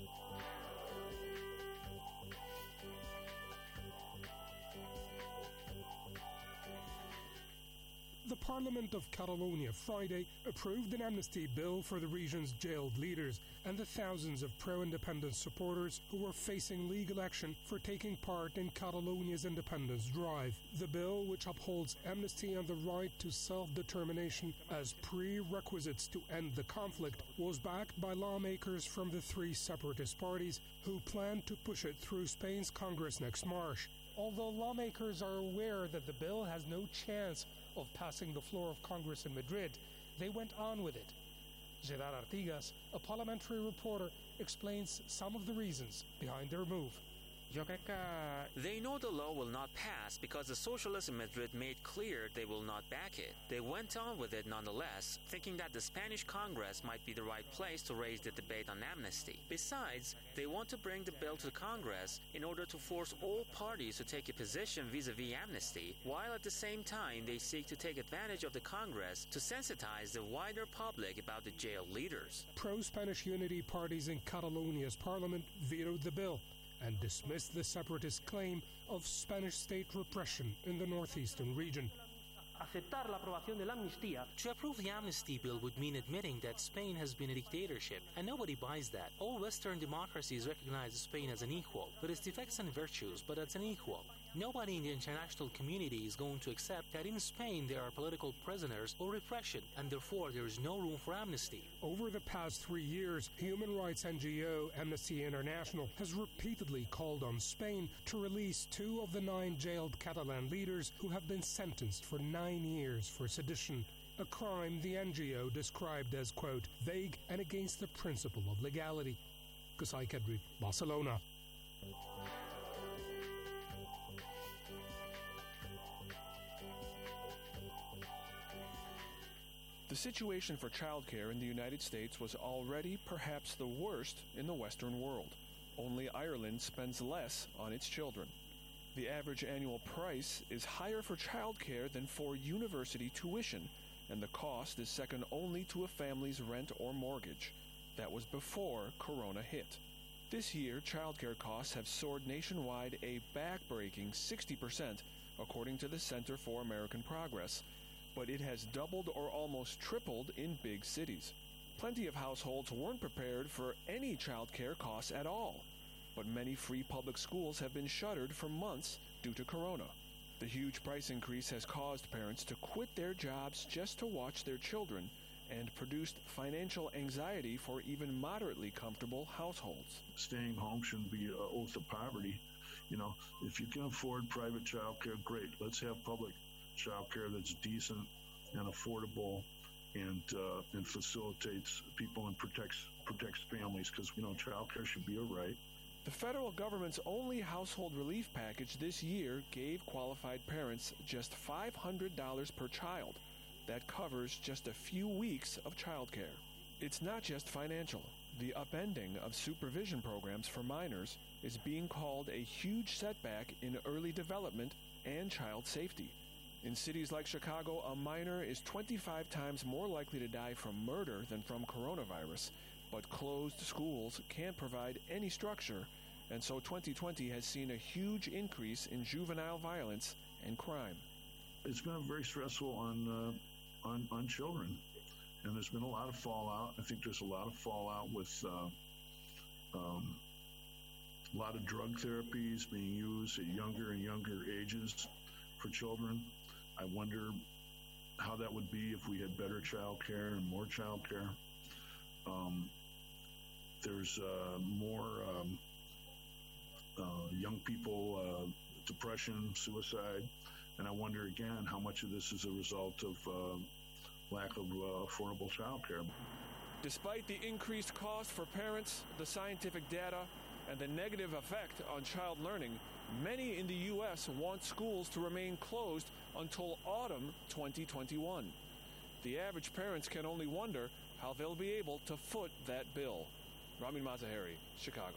The Parliament of Catalonia Friday approved an amnesty bill for the region's jailed leaders and the thousands of pro-independence supporters who were facing legal action for taking part in Catalonia's independence drive. The bill, which upholds amnesty and the right to self-determination as prerequisites to end the conflict, was backed by lawmakers from the three separatist parties who plan to push it through Spain's Congress next March. Although lawmakers are aware that the bill has no chance of passing the floor of Congress in Madrid, they went on with it. Gerard Artigas, a parliamentary reporter, explains some of the reasons behind their move. They know the law will not pass because the socialists in Madrid made clear they will not back it. They went on with it nonetheless, thinking that the Spanish Congress might be the right place to raise the debate on amnesty. Besides, they want to bring the bill to the Congress in order to force all parties to take a position vis-a-vis amnesty, while at the same time they seek to take advantage of the Congress to sensitize the wider public about the jailed leaders. Pro-Spanish unity parties in Catalonia's parliament vetoed the bill and dismissed the separatist claim of Spanish state repression in the northeastern region. To approve the amnesty bill would mean admitting that Spain has been a dictatorship, and nobody buys that. All Western democracies recognize Spain as an equal, with its defects and virtues, but as an equal. Nobody in the international community is going to accept that in Spain there are political prisoners or repression, and therefore there is no room for amnesty. Over the past 3 years, human rights NGO Amnesty International has repeatedly called on Spain to release 2 of the 9 jailed Catalan leaders who have been sentenced for 9 years for sedition, a crime the NGO described as, quote, vague and against the principle of legality. Qasai Kedri, Barcelona. The situation for childcare in the United States was already perhaps the worst in the Western world. Only Ireland spends less on its children. The average annual price is higher for childcare than for university tuition, and the cost is second only to a family's rent or mortgage. That was before Corona hit. This year, childcare costs have soared nationwide a back-breaking 60%, according to the Center for American Progress. But it has doubled or almost tripled in big cities. Plenty of households weren't prepared for any child care costs at all, but many free public schools have been shuttered for months due to Corona. The huge price increase has caused parents to quit their jobs just to watch their children and produced financial anxiety for even moderately comfortable households. Staying home shouldn't be an oath of poverty. You know, if you can afford private child care, great. Let's have public child care that's decent and affordable and facilitates people and protects families, because child care should be a right. The federal government's only household relief package this year gave qualified parents just $500 per child. That covers just a few weeks of child care. It's not just financial. The upending of supervision programs for minors is being called a huge setback in early development and child safety. In cities like Chicago, a minor is 25 times more likely to die from murder than from coronavirus. But closed schools can't provide any structure, and so 2020 has seen a huge increase in juvenile violence and crime. It's been very stressful on children, and there's been a lot of fallout. I think there's a lot of fallout with a lot of drug therapies being used at younger and younger ages for children. I wonder how that would be if we had better child care and more child care. There's more young people, depression, suicide, and I wonder again how much of this is a result of lack of affordable child care. Despite the increased cost for parents, the scientific data, and the negative effect on child learning, many in the U.S. want schools to remain closed until autumn 2021. The average parents can only wonder how they'll be able to foot that bill. Ramin Mazaheri, Chicago.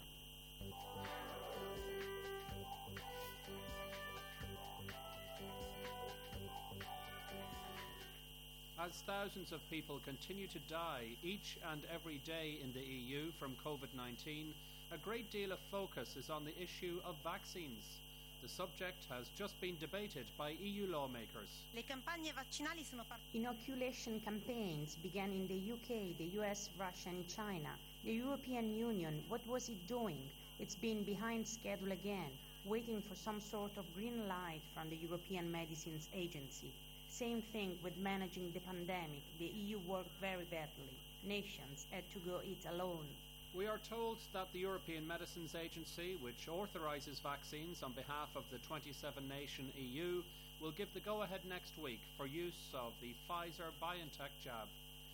As thousands of people continue to die each and every day in the EU from COVID-19, a great deal of focus is on the issue of vaccines. The subject has just been debated by EU lawmakers. Inoculation campaigns began in the UK, the US, Russia and China. The European Union, what was it doing? It's been behind schedule again, waiting for some sort of green light from the European Medicines Agency. Same thing with managing the pandemic. The EU worked very badly. Nations had to go it alone. We are told that the European Medicines Agency, which authorises vaccines on behalf of the 27-nation EU, will give the go-ahead next week for use of the Pfizer-BioNTech jab.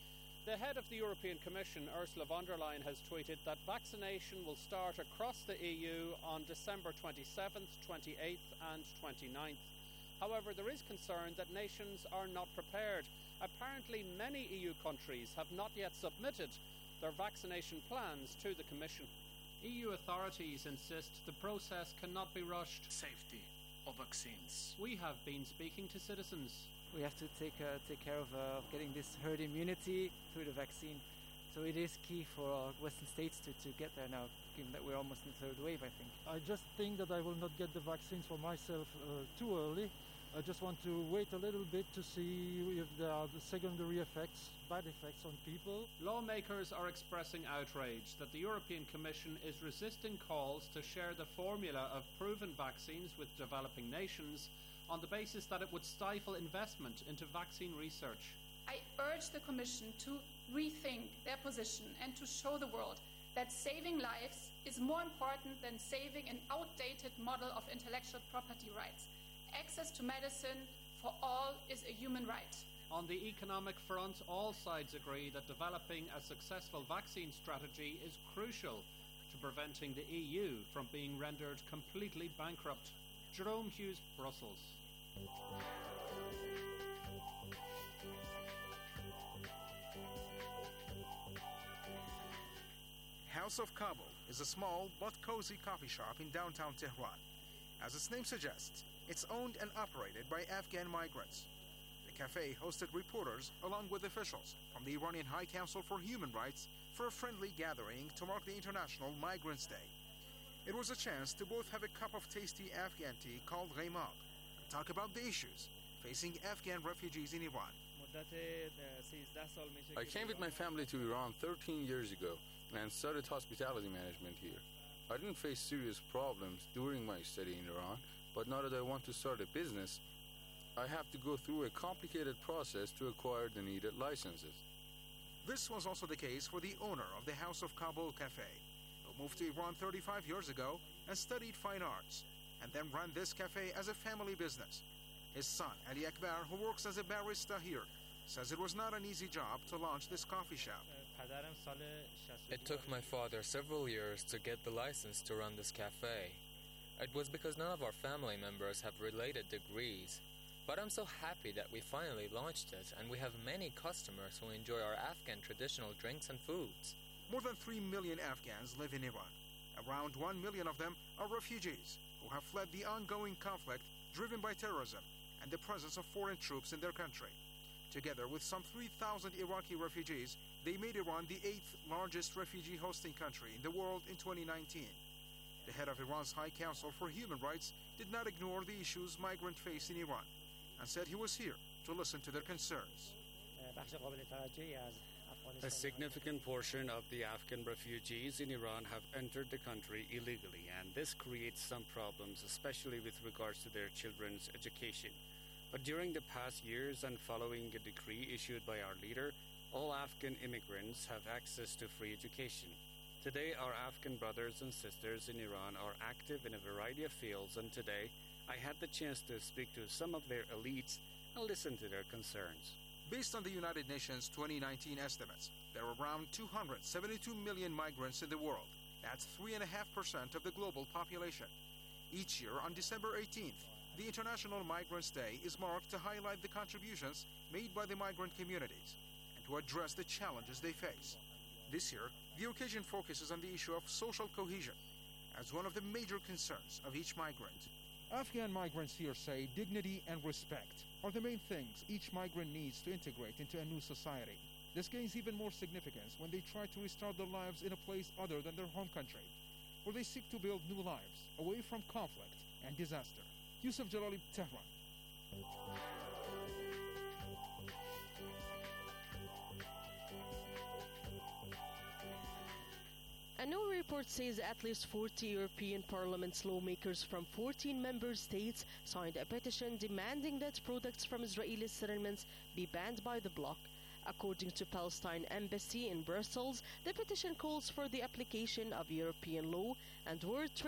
The head of the European Commission, Ursula von der Leyen, has tweeted that vaccination will start across the EU on December 27th, 28th and 29th. However, there is concern that nations are not prepared. Apparently, many EU countries have not yet submitted their vaccination plans to the Commission. EU authorities insist the process cannot be rushed. Safety of vaccines. We have been speaking to citizens. We have to take care of getting this herd immunity through the vaccine. So it is key for Western states to get there now, given that we're almost in the third wave, I think. I just think that I will not get the vaccines for myself too early. I just want to wait a little bit to see if there are the secondary effects, bad effects on people. Lawmakers are expressing outrage that the European Commission is resisting calls to share the formula of proven vaccines with developing nations on the basis that it would stifle investment into vaccine research. I urge the Commission to rethink their position and to show the world that saving lives is more important than saving an outdated model of intellectual property rights. Access to medicine for all is a human right. On the economic front, all sides agree that developing a successful vaccine strategy is crucial to preventing the EU from being rendered completely bankrupt. Jerome Hughes, Brussels. House of Kabul is a small but cozy coffee shop in downtown Tehran. As its name suggests, it's owned and operated by Afghan migrants. The cafe hosted reporters along with officials from the Iranian High Council for Human Rights for a friendly gathering to mark the International Migrants' Day. It was a chance to both have a cup of tasty Afghan tea called Ghaimag and talk about the issues facing Afghan refugees in Iran. I came with my family to Iran 13 years ago and studied hospitality management here. I didn't face serious problems during my study in Iran, but now that I want to start a business, I have to go through a complicated process to acquire the needed licenses. This was also the case for the owner of the House of Kabul Cafe, who moved to Iran 35 years ago and studied fine arts, and then ran this cafe as a family business. His son, Ali Akbar, who works as a barista here, says it was not an easy job to launch this coffee shop. It took my father several years to get the license to run this cafe. It was because none of our family members have related degrees. But I'm so happy that we finally launched it, and we have many customers who enjoy our Afghan traditional drinks and foods. More than 3 million Afghans live in Iran. Around 1 million of them are refugees who have fled the ongoing conflict driven by terrorism and the presence of foreign troops in their country. Together with some 3,000 Iraqi refugees, they made Iran the 8th largest refugee hosting country in the world in 2019. The head of Iran's High Council for Human Rights did not ignore the issues migrants face in Iran and said he was here to listen to their concerns. A significant portion of the Afghan refugees in Iran have entered the country illegally, and this creates some problems, especially with regards to their children's education. But during the past years and following a decree issued by our leader, all Afghan immigrants have access to free education. Today, our Afghan brothers and sisters in Iran are active in a variety of fields, and today I had the chance to speak to some of their elites and listen to their concerns. Based on the United Nations 2019 estimates, there are around 272 million migrants in the world. That's 3.5% of the global population. Each year on December 18th, the International Migrants' Day is marked to highlight the contributions made by the migrant communities and to address the challenges they face. This year, the occasion focuses on the issue of social cohesion as one of the major concerns of each migrant. Afghan migrants here say dignity and respect are the main things each migrant needs to integrate into a new society. This gains even more significance when they try to restart their lives in a place other than their home country, where they seek to build new lives away from conflict and disaster. Yusuf Jalali, Tehran. A new report says at least 40 European Parliament's lawmakers from 14 member states signed a petition demanding that products from Israeli settlements be banned by the bloc. According to Palestine Embassy in Brussels, the petition calls for the application of European law and World Trade